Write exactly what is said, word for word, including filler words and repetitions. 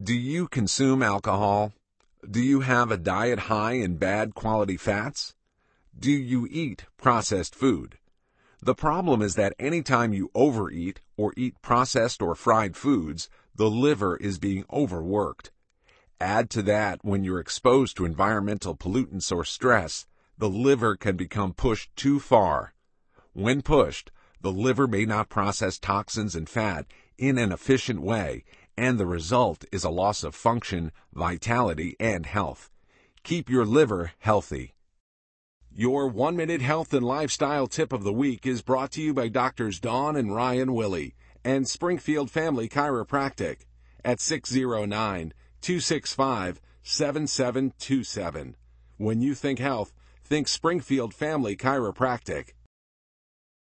Do you consume alcohol? Do you have a diet high in bad quality fats? Do you eat processed food? The problem is that anytime you overeat or eat processed or fried foods, the liver is being overworked. Add to that when you're exposed to environmental pollutants or stress, the liver can become pushed too far. When pushed, the liver may not process toxins and fat in an efficient way, and the result is a loss of function, vitality, and health. Keep your liver healthy. Your one-minute health and lifestyle tip of the week is brought to you by Doctors Dawn and Ryan Willie and Springfield Family Chiropractic at six oh nine, two six five, seven seven two seven. When you think health, think Springfield Family Chiropractic.